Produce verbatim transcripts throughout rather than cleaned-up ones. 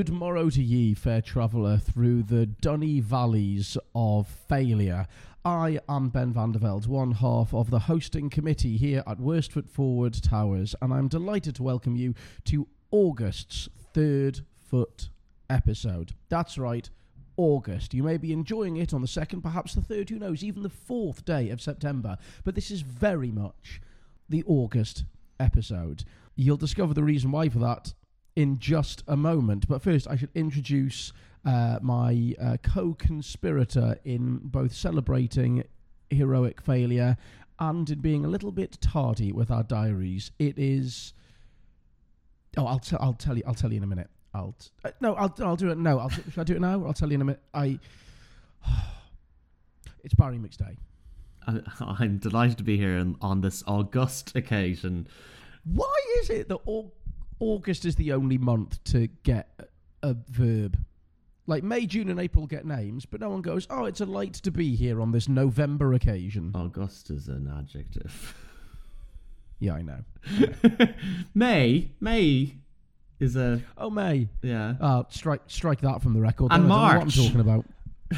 Good morrow to ye, fair traveller, through the dunny valleys of failure. I am Ben van der Velde, one half of the hosting committee here at Worstfoot Forward Towers, and I'm delighted to welcome you to August's third foot episode. That's right, August. You may be enjoying it on the second, perhaps the third, who knows, even the fourth day of September, but this is very much the August episode. You'll discover the reason why for that in just a moment. But first, I should introduce uh, my uh, co-conspirator in both celebrating heroic failure and in being a little bit tardy with our diaries. It is. Oh, I'll tell. I'll tell you. I'll tell you in a minute. I'll t- uh, no. I'll. I'll do it. No. I'll. T- should I do it now? I'll tell you in a minute. I. It's Barry McStay. I, I'm delighted to be here on, on this august occasion. Why is it that all? August is the only month to get a verb. Like May, June and April get names, but no one goes, oh, it's a light to be here on this November occasion. August is an adjective. Yeah, I know. May. May is a... Oh, May. Yeah. Uh, strike strike that from the record. And I don't know March. what I'm talking about.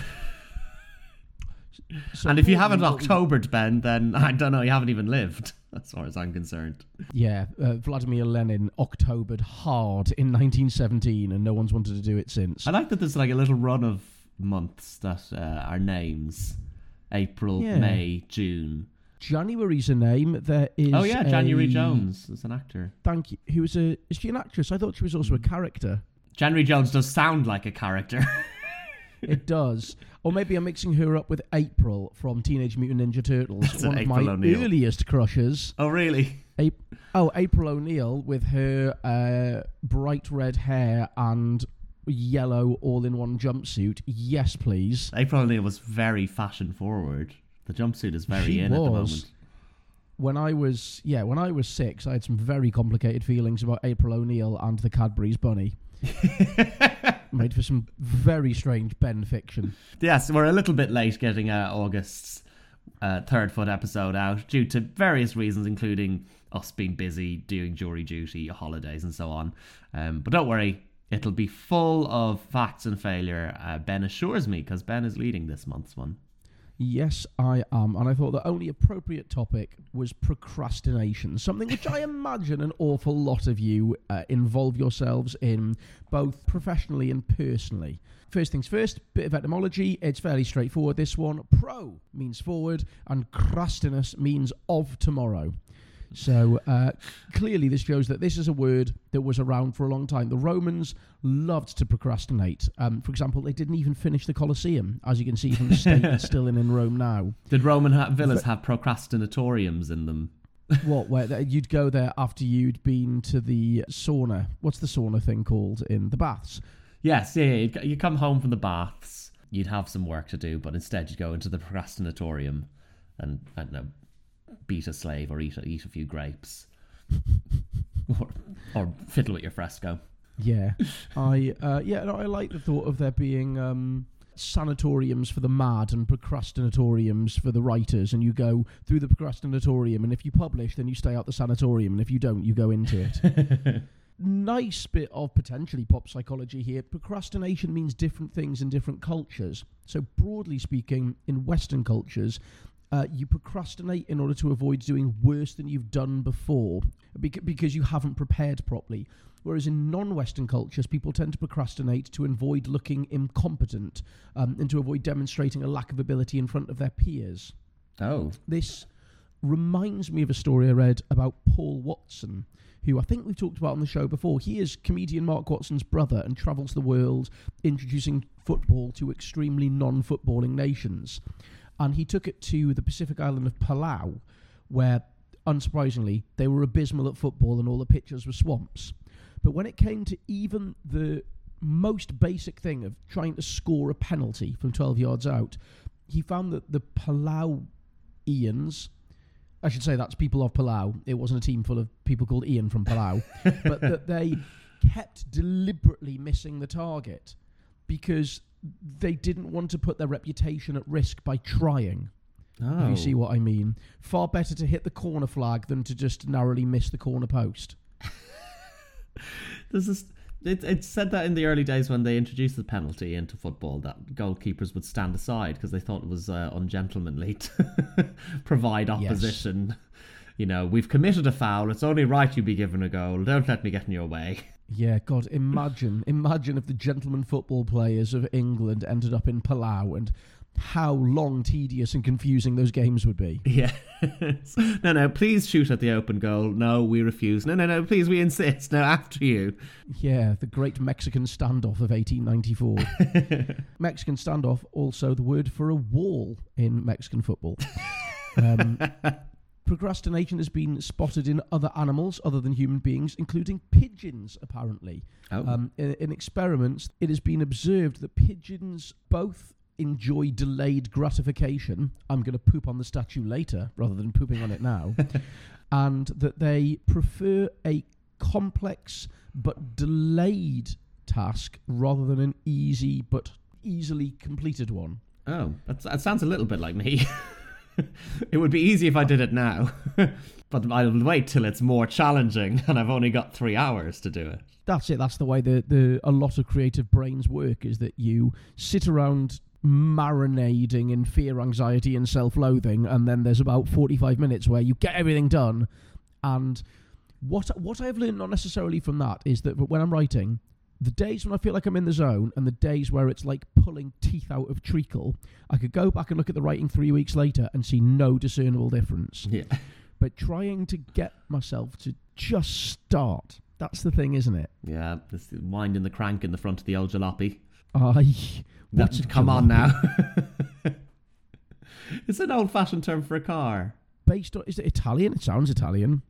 So and if you haven't Octobered, Ben, then I don't know, you haven't even lived, as far as I'm concerned. Yeah, uh, Vladimir Lenin Octobered hard in nineteen seventeen, and no one's wanted to do it since. I like that there's like a little run of months that uh, are names. April, Yeah. May, June. January's a name. There is Oh yeah, January a... Jones is an actor. Thank you. Who was a... Is she an actress? I thought she was also a character. January Jones does sound like a character. It does. Or maybe I'm mixing her up with April from Teenage Mutant Ninja Turtles. That's one an of April my O'Neil. earliest crushes. Oh, really? A- oh, April O'Neil with her uh, bright red hair and yellow all-in-one jumpsuit. Yes, please. April O'Neil was very fashion forward. The jumpsuit is very She in was. at the moment. When I was, yeah, when I was six, I had some very complicated feelings about April O'Neil and the Cadbury's bunny. Made for some very strange Ben fiction. Yes, we're a little bit late getting uh, August's uh, third foot episode out due to various reasons, including us being busy, doing jury duty, holidays and so on. Um, but don't worry, it'll be full of facts and failure, uh, Ben assures me, because Ben is leading this month's one. Yes, I am. And I thought the only appropriate topic was procrastination, something which I imagine an awful lot of you uh, involve yourselves in, both professionally and personally. First things first, bit of etymology. It's fairly straightforward, this one. Pro means forward, and crastinus means of tomorrow. So uh, clearly this shows that this is a word that was around for a long time. The Romans loved to procrastinate. Um, for example, they didn't even finish the Colosseum, as you can see from the state it's still in in Rome now. Did Roman ha- villas have procrastinatoriums in them? What? Where th- you'd go there after you'd been to the sauna. What's the sauna thing called in the baths? Yes, yeah, yeah. You come home from the baths, you'd have some work to do, but instead you'd go into the procrastinatorium and, I don't know, beat a slave or eat a, eat a few grapes. or, or fiddle with your fresco. Yeah. I uh, yeah, no, I like the thought of there being um, sanatoriums for the mad and procrastinatoriums for the writers, and you go through the procrastinatorium, and if you publish, then you stay out the sanatorium, and if you don't, you go into it. Nice bit of potentially pop psychology here. Procrastination means different things in different cultures. So broadly speaking, in Western cultures, Uh, you procrastinate in order to avoid doing worse than you've done before bec- because you haven't prepared properly. Whereas in non-Western cultures, people tend to procrastinate to avoid looking incompetent um, and to avoid demonstrating a lack of ability in front of their peers. Oh. This reminds me of a story I read about Paul Watson, who I think we've talked about on the show before. He is comedian Mark Watson's brother and travels the world introducing football to extremely non-footballing nations. And he took it to the Pacific island of Palau, where, unsurprisingly, they were abysmal at football and all the pitches were swamps. But when it came to even the most basic thing of trying to score a penalty from twelve yards out, he found that the Palauians, I should say that's people of Palau, it wasn't a team full of people called Ian from Palau, but that they kept deliberately missing the target because they didn't want to put their reputation at risk by trying. Oh. If you see what I mean. Far better to hit the corner flag than to just narrowly miss the corner post. There's this It, it said that in the early days when they introduced the penalty into football, that goalkeepers would stand aside because they thought it was uh, ungentlemanly to provide opposition. Yes. You know, we've committed a foul. It's only right you be given a goal. Don't let me get in your way. Yeah, God, imagine, imagine if the gentlemen football players of England ended up in Palau and how long, tedious and confusing those games would be. Yeah. No, no, please shoot at the open goal. No, we refuse. No, no, no, please, we insist. No, after you. Yeah, the great Mexican standoff of eighteen ninety-four. Mexican standoff, also the word for a wall in Mexican football. Um, procrastination has been spotted in other animals other than human beings, including pigeons, apparently. Oh. Um, in, in experiments, it has been observed that pigeons both enjoy delayed gratification. I'm going to poop on the statue later rather than pooping on it now. And that they prefer a complex but delayed task rather than an easy but easily completed one. Oh, that's, that sounds a little bit like me. It would be easy if I did it now. But I'll wait till it's more challenging and I've only got three hours to do it. That's it. That's the way the, the a lot of creative brains work, is that you sit around marinading in fear, anxiety and self-loathing, and then there's about forty-five minutes where you get everything done. And what what I've learned, not necessarily from that, is that when I'm writing, the days when I feel like I'm in the zone and the days where it's like pulling teeth out of treacle, I could go back and look at the writing three weeks later and see no discernible difference. Yeah. But trying to get myself to just start, that's the thing, isn't it? Yeah, just winding the crank in the front of the old jalopy. Aye. That, come jalopy? On now. It's an old-fashioned term for a car. Based on, is it Italian? It sounds Italian.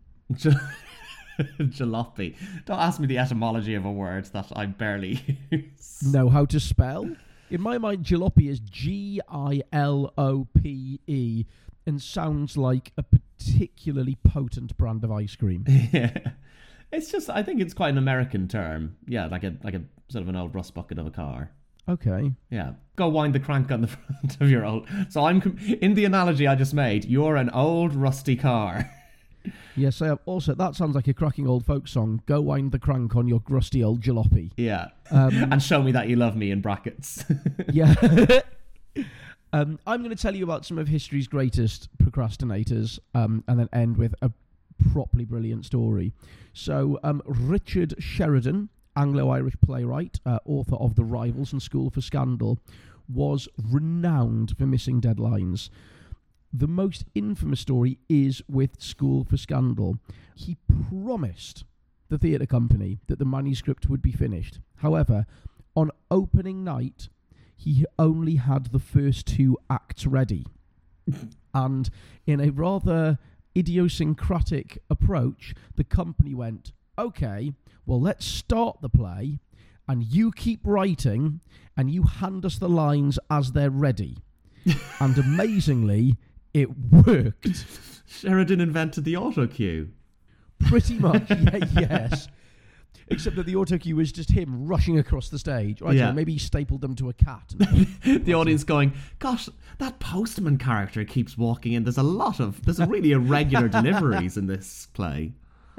Jalopy. Don't ask me the etymology of a word that I barely use. Know how to spell? In my mind, jalopy is G I L O P E and sounds like a particularly potent brand of ice cream. Yeah. It's just, I think it's quite an American term. Yeah, like a like a sort of an old rust bucket of a car. Okay. Yeah. Go wind the crank on the front of your old... So I'm, in the analogy I just made, you're an old rusty car. Yes, I have. Also, that sounds like a cracking old folk song. Go wind the crank on your rusty old jalopy. Yeah. Um, and show me that you love me in brackets. Yeah. um, I'm going to tell you about some of history's greatest procrastinators, um, and then end with a properly brilliant story. So, um, Richard Sheridan, Anglo-Irish playwright, uh, author of The Rivals and School for Scandal, was renowned for missing deadlines. The most infamous story is with School for Scandal. He promised the theatre company that the manuscript would be finished. However, on opening night, he only had the first two acts ready. And in a rather idiosyncratic approach, the company went, okay, well, let's start the play, and you keep writing, and you hand us the lines as they're ready. And amazingly, it worked. Sheridan invented the autocue. Pretty much, yeah, yes. Except that the autocue was just him rushing across the stage. Right, yeah. So maybe he stapled them to a cat. The audience going, gosh, that postman character keeps walking in. There's a lot of, there's a really irregular deliveries in this play.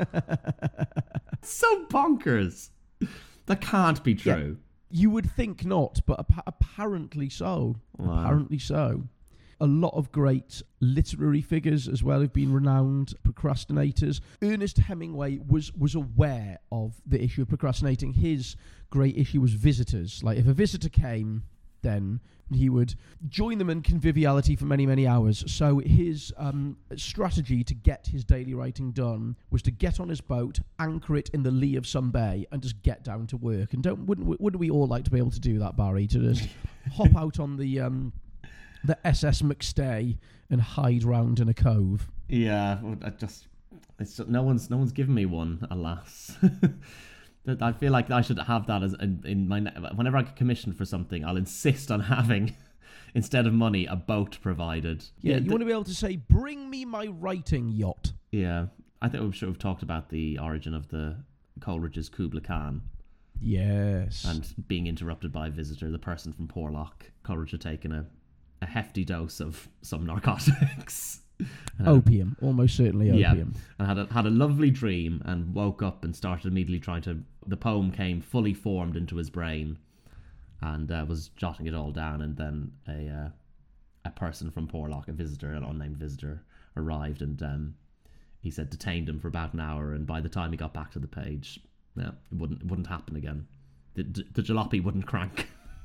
So bonkers. That can't be true. Yeah, you would think not, but ap- apparently so. Wow. Apparently so. A lot of great literary figures as well have been renowned procrastinators. Ernest Hemingway was was aware of the issue of procrastinating. His great issue was visitors. Like, if a visitor came, then he would join them in conviviality for many, many hours. So his um, strategy to get his daily writing done was to get on his boat, anchor it in the lee of some bay, and just get down to work. And don't wouldn't wouldn't we all like to be able to do that, Barry? To just hop out on the um, the S S McStay and hide round in a cove. Yeah, I just it's just, no one's no one's given me one, alas. I feel like I should have that as in, in my whenever I get commissioned for something, I'll insist on having, instead of money, a boat provided. Yeah, yeah you th- want to be able to say, "Bring me my writing yacht." Yeah, I think we should have talked about the origin of the Coleridge's Kubla Khan. Yes, and being interrupted by a visitor, the person from Porlock. Coleridge had taken a, a hefty dose of some narcotics. Opium, almost certainly opium. Yeah, and had a, had a lovely dream and woke up and started immediately trying to... The poem came fully formed into his brain and uh, was jotting it all down, and then a uh, a person from Porlock, a visitor, an unnamed visitor, arrived and um, he said detained him for about an hour, and by the time he got back to the page, yeah, it wouldn't, it wouldn't happen again. The, the jalopy wouldn't crank.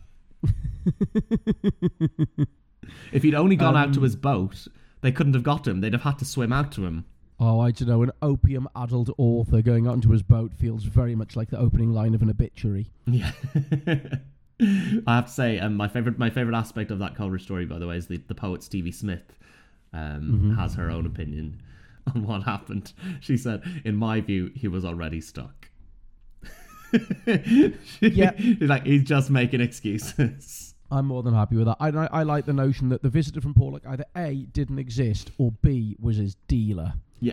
If he'd only gone um, out to his boat, they couldn't have got him. They'd have had to swim out to him. Oh, I don't know. An opium adult author going out into his boat feels very much like the opening line of an obituary. Yeah. I have to say, um, my favorite my favorite aspect of that Coleridge story, by the way, is the, the poet Stevie Smith um, mm-hmm. has her own opinion on what happened. She said, in my view, he was already stuck. Yeah. He's like, he's just making excuses. I'm more than happy with that. I, I, I like the notion that the visitor from Porlock either A, didn't exist, or B, was his dealer. Yeah.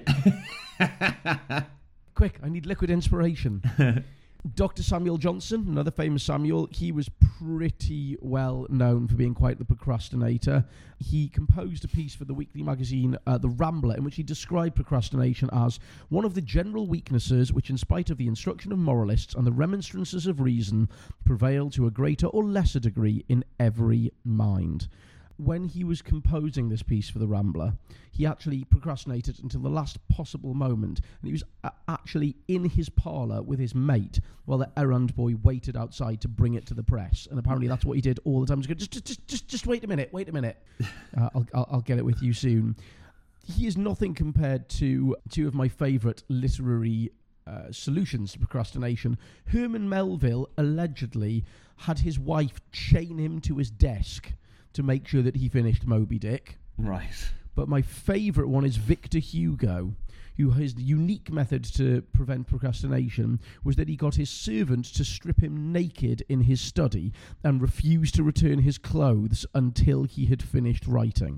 Quick, I need liquid inspiration. Doctor Samuel Johnson, another famous Samuel, he was pretty well known for being quite the procrastinator. He composed a piece for the weekly magazine uh, The Rambler, in which he described procrastination as one of the general weaknesses which, in spite of the instruction of moralists and the remonstrances of reason, prevail to a greater or lesser degree in every mind. When he was composing this piece for The Rambler, he actually procrastinated until the last possible moment, and he was uh, actually in his parlour with his mate while the errand boy waited outside to bring it to the press. And apparently that's what he did all the time. He was going, just, just, just, just wait a minute, wait a minute. Uh, I'll, I'll, I'll get it with you soon. He is nothing compared to two of my favourite literary uh, solutions to procrastination. Herman Melville allegedly had his wife chain him to his desk to make sure that he finished Moby Dick. Right. But my favourite one is Victor Hugo, who his unique method to prevent procrastination was that he got his servant to strip him naked in his study and refused to return his clothes until he had finished writing.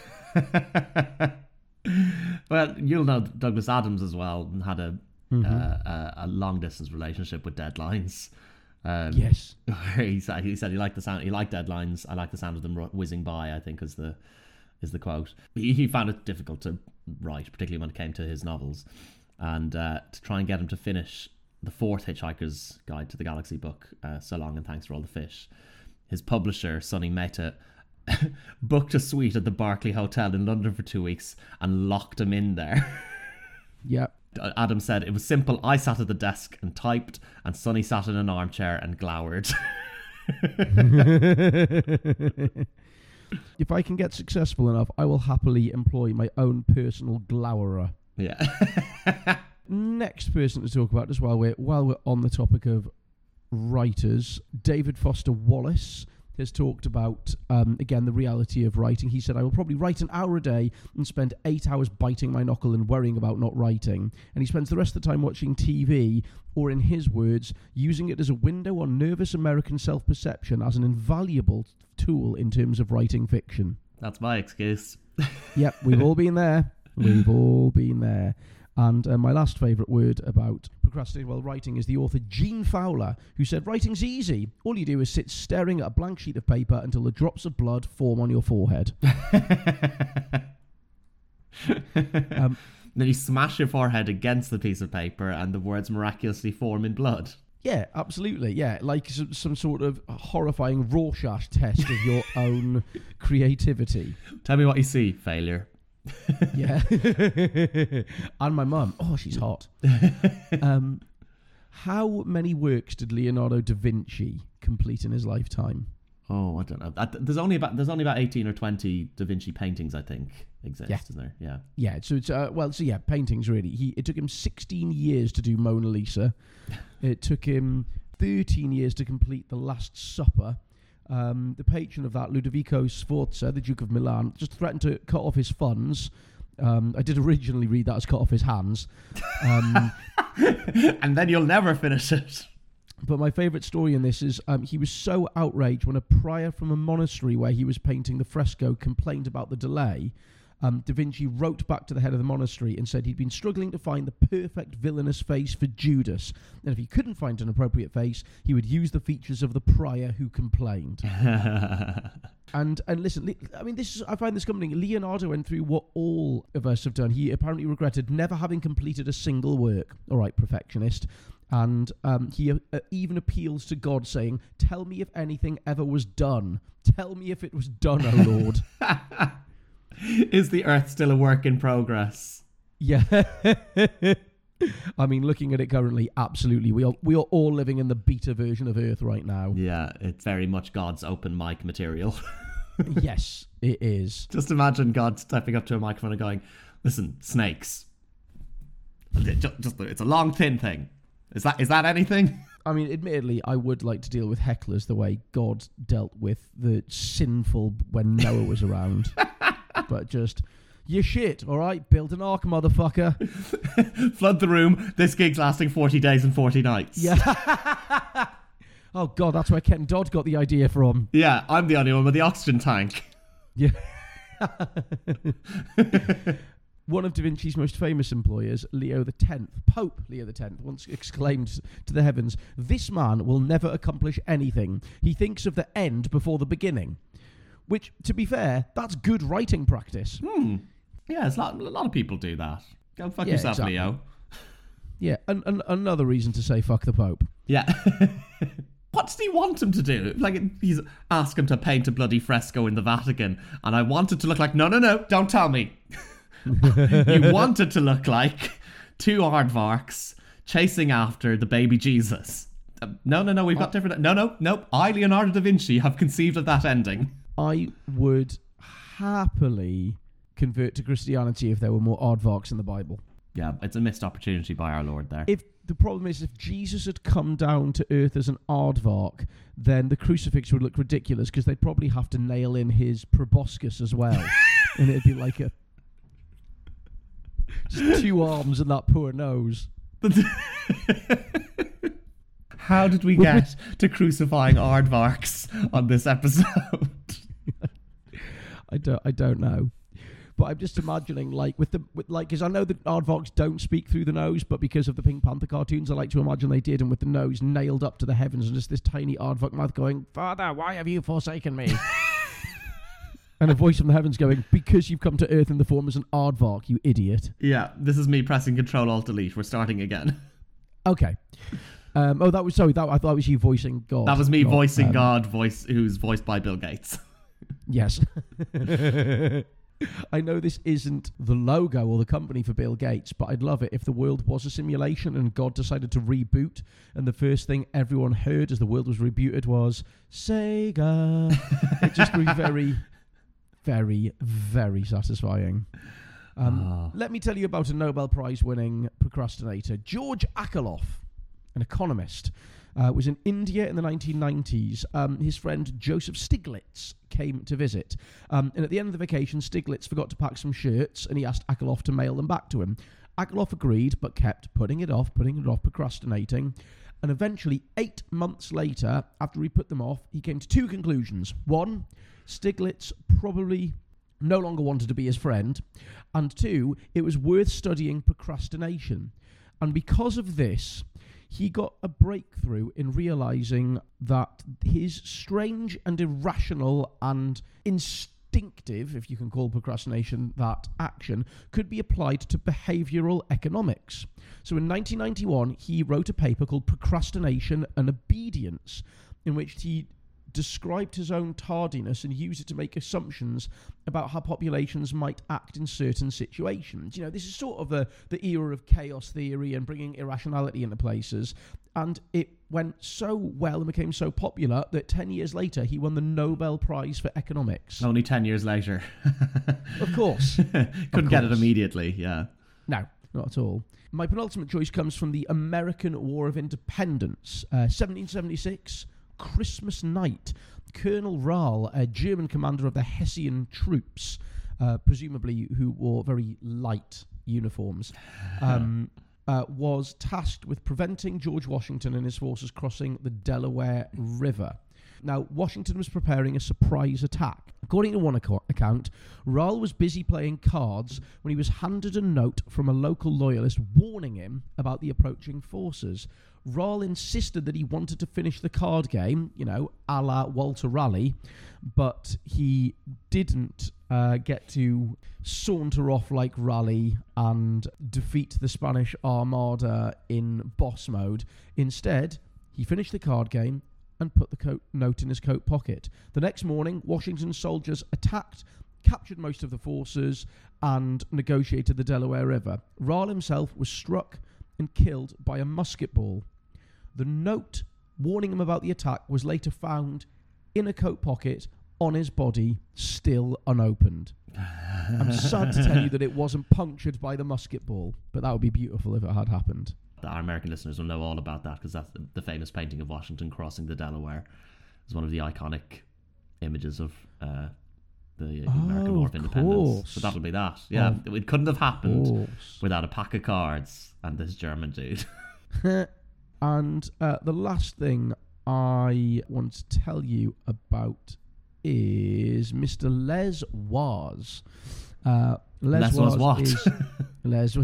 Well, you'll know Douglas Adams as well, and had a mm-hmm. uh, a, a long distance relationship with deadlines. Um, yes, he said he said he liked the sound. He liked deadlines. I like the sound of them whizzing by, I think is the is the quote. He, he found it difficult to write, particularly when it came to his novels, and uh, to try and get him to finish the fourth Hitchhiker's Guide to the Galaxy book, uh, So Long and Thanks for All the Fish. His publisher, Sonny Mehta, booked a suite at the Berkeley Hotel in London for two weeks and locked him in there. Yep. Adam said, it was simple. I sat at the desk and typed, and Sonny sat in an armchair and glowered. If I can get successful enough, I will happily employ my own personal glowerer. Yeah. Next person to talk about, as while we're, while we're on the topic of writers, David Foster Wallace has talked about, um, again, the reality of writing. He said, I will probably write an hour a day and spend eight hours biting my knuckle and worrying about not writing. And he spends the rest of the time watching T V, or in his words, using it as a window on nervous American self-perception as an invaluable tool in terms of writing fiction. That's my excuse. Yep, we've all been there. We've all been there. And uh, my last favourite word about procrastinating while writing is the author Gene Fowler, who said, writing's easy. All you do is sit staring at a blank sheet of paper until the drops of blood form on your forehead. um, then you smash your forehead against the piece of paper and the words miraculously form in blood. Yeah, absolutely. Yeah, like some, some sort of horrifying Rorschach test of your own creativity. Tell me what you see, failure. Yeah. And my mum, oh, she's hot. Um, how many works did Leonardo da Vinci complete in his lifetime? Oh, I don't know. There's only about there's only about eighteen or twenty Da Vinci paintings, I think, exist, yeah. isn't there? Yeah. Yeah. So it's uh, well, so yeah, paintings really. He it took him sixteen years to do Mona Lisa. It took him thirteen years to complete The Last Supper. Um, the patron of that, Ludovico Sforza, the Duke of Milan, just threatened to cut off his funds. Um, I did originally read that as cut off his hands. Um, and then you'll never finish it. But my favourite story in this is um, he was so outraged when a prior from a monastery where he was painting the fresco complained about the delay. Um, Da Vinci wrote back to the head of the monastery and said he'd been struggling to find the perfect villainous face for Judas. And if he couldn't find an appropriate face, he would use the features of the prior who complained. And and listen, Le- I mean, this is, I find this comforting. Leonardo went through what all of us have done. He apparently regretted never having completed a single work. All right, perfectionist. And um, he uh, even appeals to God, saying, "Tell me if anything ever was done. Tell me if it was done, O Lord." Is the earth still a work in progress? Yeah. I mean, looking at it currently, absolutely. We are we are all living in the beta version of Earth right now. Yeah, it's very much God's open mic material. Yes, it is. Just imagine God stepping up to a microphone and going, "Listen, snakes. Just, just it's a long, thin thing. Is that is that anything?" I mean, admittedly, I would like to deal with hecklers the way God dealt with the sinful when Noah was around. But just, you shit, all right? Build an ark, motherfucker. Flood the room. This gig's lasting forty days and forty nights. Yeah. Oh, God, that's where Ken Dodd got the idea from. Yeah, I'm the only one with the oxygen tank. Yeah. One of Da Vinci's most famous employers, Leo the Tenth, Pope Leo the Tenth, once exclaimed to the heavens, "This man will never accomplish anything. He thinks of the end before the beginning." Which, to be fair, that's good writing practice. Hmm. Yeah, a lot, a lot of people do that. Go fuck Yeah, yourself, exactly. Leo. Yeah, and, and another reason to say fuck the Pope. Yeah. What does he want him to do? Like, he's asked him to paint a bloody fresco in the Vatican, and I want it to look like, no, no, no, don't tell me. You want it to look like two aardvarks chasing after the baby Jesus. Uh, no, no, no, we've got different... No, no, no, I, Leonardo da Vinci, have conceived of that ending. I would happily convert to Christianity if there were more aardvarks in the Bible. Yeah, it's a missed opportunity by our Lord there. If the problem is, if Jesus had come down to earth as an aardvark, then the crucifix would look ridiculous because they'd probably have to nail in his proboscis as well. And it'd be like a... just two arms and that poor nose. How did we get to crucifying aardvarks on this episode? I don't, I don't know. But I'm just imagining, like, with the, with, like, because I know that aardvarks don't speak through the nose, but because of the Pink Panther cartoons, I like to imagine they did, and with the nose nailed up to the heavens, and just this tiny aardvark mouth going, "Father, why have you forsaken me?" And a voice from the heavens going, "Because you've come to earth in the form as an aardvark, you idiot." Yeah, this is me pressing Control Alt Delete. We're starting again. Okay. Um, oh, that was sorry. That I thought it was you voicing God. That was me not, voicing um, God, voice who's voiced by Bill Gates. Yes. I know this isn't the logo or the company for Bill Gates, but I'd love it if the world was a simulation and God decided to reboot, and the first thing everyone heard as the world was rebooted was Sega. It just would be very, very, very satisfying. Um, Oh. Let me tell you about a Nobel Prize winning procrastinator, George Akerlof, an economist. Uh, was in India in the nineteen nineties. Um, his friend Joseph Stiglitz came to visit. Um, and at the end of the vacation, Stiglitz forgot to pack some shirts, and he asked Akerlof to mail them back to him. Akerlof agreed, but kept putting it off, putting it off, procrastinating. And eventually, eight months later, after he put them off, he came to two conclusions. One, Stiglitz probably no longer wanted to be his friend. And two, it was worth studying procrastination. And because of this, he got a breakthrough in realizing that his strange and irrational and instinctive, if you can call procrastination that action, could be applied to behavioral economics. So in nineteen ninety-one, he wrote a paper called Procrastination and Obedience, in which he described his own tardiness and used it to make assumptions about how populations might act in certain situations. You know, this is sort of the, the era of chaos theory and bringing irrationality into places. And it went so well and became so popular that ten years later, he won the Nobel Prize for Economics. Only ten years later. Of course. Couldn't Of get it course. immediately, yeah. No, not at all. My penultimate choice comes from the American War of Independence, uh, seventeen seventy-six, Christmas night. Colonel Rahl, a German commander of the Hessian troops, uh, presumably who wore very light uniforms, um, uh, was tasked with preventing George Washington and his forces crossing the Delaware River. Now, Washington was preparing a surprise attack. According to one ac- account, Rall was busy playing cards when he was handed a note from a local loyalist warning him about the approaching forces. Rall insisted that he wanted to finish the card game, you know, a la Walter Raleigh, but he didn't uh, get to saunter off like Raleigh and defeat the Spanish Armada in boss mode. Instead, he finished the card game and put the coat note in his coat pocket. The next morning, Washington's soldiers attacked, captured most of the forces, and negotiated the Delaware River. Rall himself was struck and killed by a musket ball. The note warning him about the attack was later found in a coat pocket on his body, still unopened. I'm sad to tell you that it wasn't punctured by the musket ball, but that would be beautiful if it had happened. Our American listeners will know all about that because that's the, the famous painting of Washington crossing the Delaware. It's one of the iconic images of uh, the Oh, American War of of Independence. course. So that'll be that. Yeah, Of it couldn't have happened course. without a pack of cards and this German dude. And uh, the last thing I want to tell you about is Mister Les Wars. Uh, Les, Les was what? Is Les.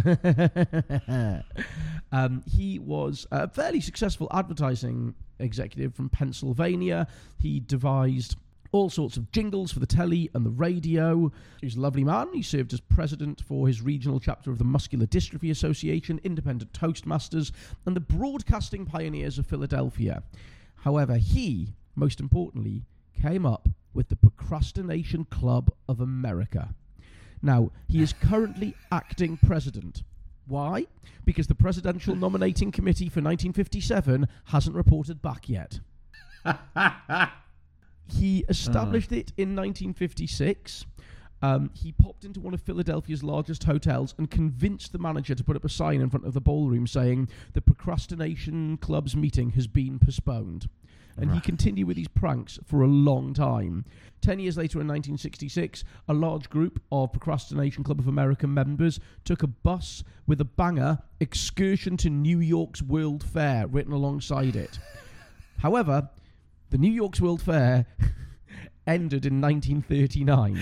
um, he was a fairly successful advertising executive from Pennsylvania. He devised all sorts of jingles for the telly and the radio. He's a lovely man. He served as president for his regional chapter of the Muscular Dystrophy Association, Independent Toastmasters, and the Broadcasting Pioneers of Philadelphia. However, he, most importantly, came up with the Procrastination Club of America. Now, he is currently acting president. Why? Because the Presidential Nominating Committee for nineteen fifty-seven hasn't reported back yet. He established uh. it in nineteen fifty-six. Um, he popped into one of Philadelphia's largest hotels and convinced the manager to put up a sign in front of the ballroom saying the Procrastination Club's meeting has been postponed. And right. he continued with these pranks for a long time. Ten years later, in nineteen sixty-six, a large group of Procrastination Club of America members took a bus with a banger, "Excursion to New York's World Fair," written alongside it. However, the New York's World Fair ended in nineteen thirty-nine.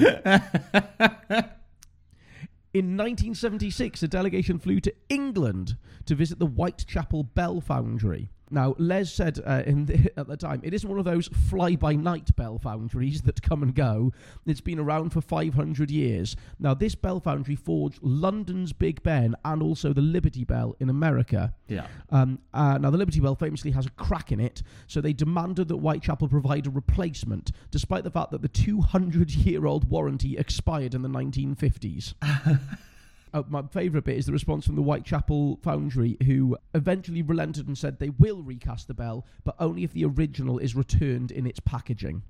In nineteen seventy-six, a delegation flew to England to visit the Whitechapel Bell Foundry. Now, Les said uh, in the, at the time, it isn't one of those fly-by-night bell foundries that come and go. It's been around for five hundred years. Now, this bell foundry forged London's Big Ben and also the Liberty Bell in America. Yeah. Um, uh, now, the Liberty Bell famously has a crack in it, so they demanded that Whitechapel provide a replacement, despite the fact that the two hundred year old warranty expired in the nineteen fifties. Uh, my favourite bit is the response from the Whitechapel Foundry, who eventually relented and said they will recast the bell, but only if the original is returned in its packaging.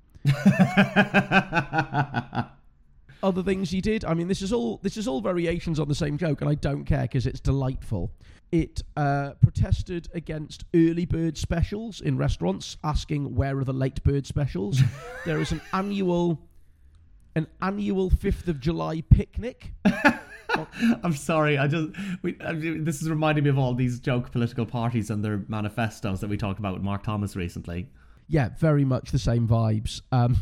Other things he did, I mean, this is all this is all variations on the same joke, and I don't care because it's delightful. It uh, protested against early bird specials in restaurants, asking where are the late bird specials. There is an annual, an annual Fifth of July picnic. I'm sorry, I just we, I mean, this is reminding me of all these joke political parties and their manifestos that we talked about with Mark Thomas recently. Yeah, very much the same vibes. Um,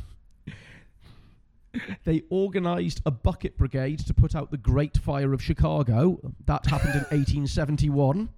they organised a bucket brigade to put out the Great Fire of Chicago. That happened in eighteen seventy-one.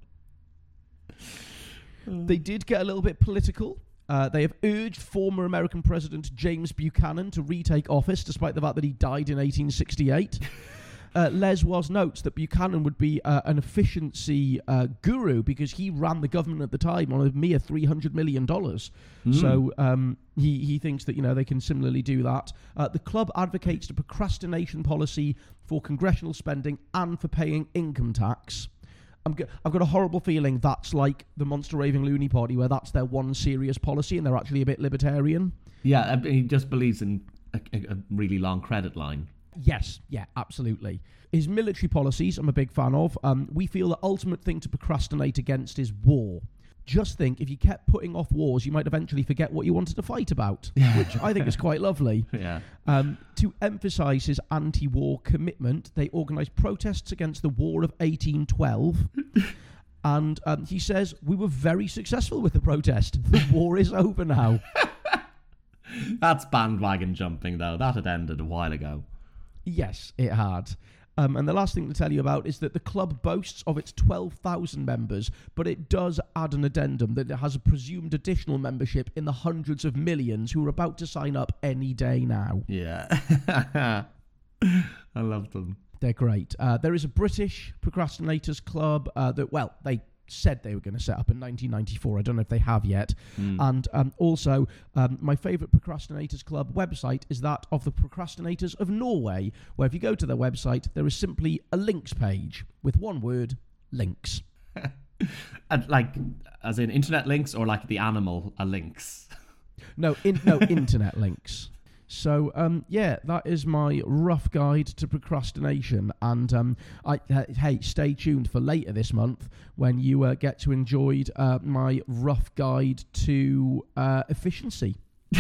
They did get a little bit political. Uh, they have urged former American President James Buchanan to retake office, despite the fact that he died in eighteen sixty-eight. Uh, Les Was notes that Buchanan would be uh, an efficiency uh, guru because he ran the government at the time on a mere three hundred million dollars. Mm. So um, he, he thinks that, you know, they can similarly do that. Uh, the club advocates a procrastination policy for congressional spending and for paying income tax. I'm g- I've got a horrible feeling that's like the Monster Raving Loony Party, where that's their one serious policy and they're actually a bit libertarian. Yeah, he just believes in a, a, a really long credit line. Yes, yeah, absolutely. His military policies, I'm a big fan of. Um, we feel the ultimate thing to procrastinate against is war. Just think, if you kept putting off wars, you might eventually forget what you wanted to fight about, which I think is quite lovely. Yeah. Um, to emphasise his anti-war commitment, they organised protests against the War of eighteen twelve. And um, he says, we were very successful with the protest. The war is over now. That's bandwagon jumping, though. That had ended a while ago. Yes, it had. Um, and the last thing to tell you about is that the club boasts of its twelve thousand members, but it does add an addendum that it has a presumed additional membership in the hundreds of millions who are about to sign up any day now. Yeah. I love them. They're great. Uh, there is a British Procrastinators Club uh, that, well, they said they were going to set up in nineteen ninety-four. I don't know if they have yet. Mm. And um, also, um, my favourite Procrastinators Club website is that of the Procrastinators of Norway, where if you go to their website, there is simply a links page with one word, links. And like, as in internet links, or like the animal, a lynx? No, in, no, internet links. So, um, yeah, that is my rough guide to procrastination. And, um, I, uh, hey, stay tuned for later this month when you uh, get to enjoy uh, my rough guide to uh, efficiency.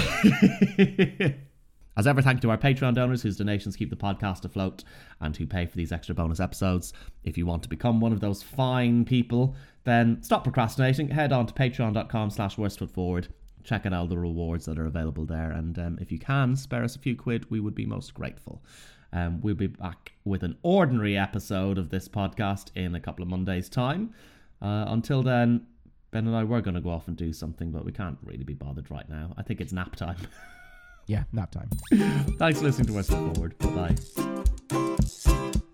As ever, thank you to our Patreon donors whose donations keep the podcast afloat and who pay for these extra bonus episodes. If you want to become one of those fine people, then stop procrastinating. Head on to patreon.com slash worstfootforward. Check out all the rewards that are available there. And um, if you can, spare us a few quid, we would be most grateful. Um, we'll be back with an ordinary episode of this podcast in a couple of Mondays' time. Uh, until then, Ben and I were going to go off and do something, but we can't really be bothered right now. I think it's nap time. Yeah, nap time. Thanks for listening to Westwood Forward. Bye.